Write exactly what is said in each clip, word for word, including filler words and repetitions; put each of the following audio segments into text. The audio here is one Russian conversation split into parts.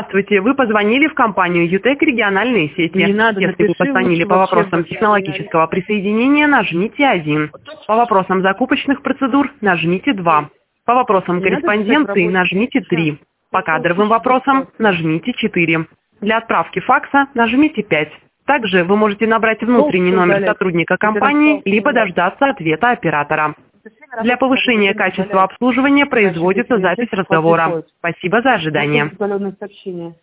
Здравствуйте, вы позвонили в компанию ЮТЭК региональные сети. Не надо, Если вы напиши позвонили лучше по вообще вопросам в- технологического присоединения, нажмите один. По вопросам закупочных процедур нажмите два. По вопросам Не надо писать в корреспонденции рабочем. нажмите Всё. три. По Это кадровым очень вопросам просто. нажмите четыре. Для отправки факса нажмите пять. Также вы можете набрать внутренний Толстый номер удалять. сотрудника Хоть раз компании, толстый либо удалять. дождаться ответа оператора. Напиши на Для рабочем, повышения который качества удаляет. обслуживания Иначе будет производится запись висеть, спать разговора. приходит. Спасибо за Это ожидание. удаленное сообщение.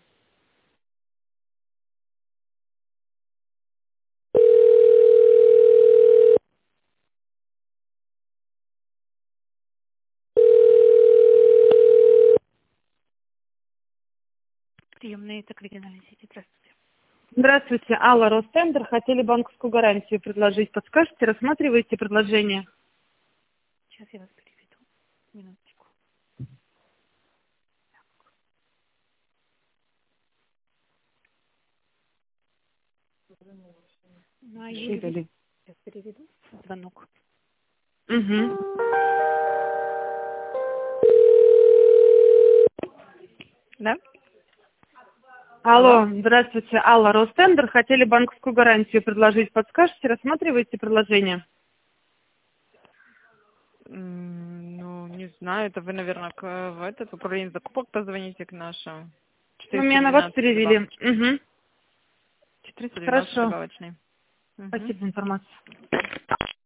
Приемные, это региональные сети. Здравствуйте. Здравствуйте, Алла, Ростендер. Хотели банковскую гарантию предложить. Подскажете, рассматриваете предложение? Сейчас я вас переведу. Минуточку. Ну, а Юрий, Шидали. сейчас переведу. Звонок. Угу. Да? Алло, здравствуйте, Алла, Ростендер. Хотели банковскую гарантию предложить. Подскажете, рассматриваете предложение? М, Ну, не знаю, это вы, наверное, к, в этот управление закупок позвоните к нашему. Ну, меня на вас перевели. добавочный. Угу. четыреста двенадцать Хорошо. добавочный. Мгм. Спасибо за информацию.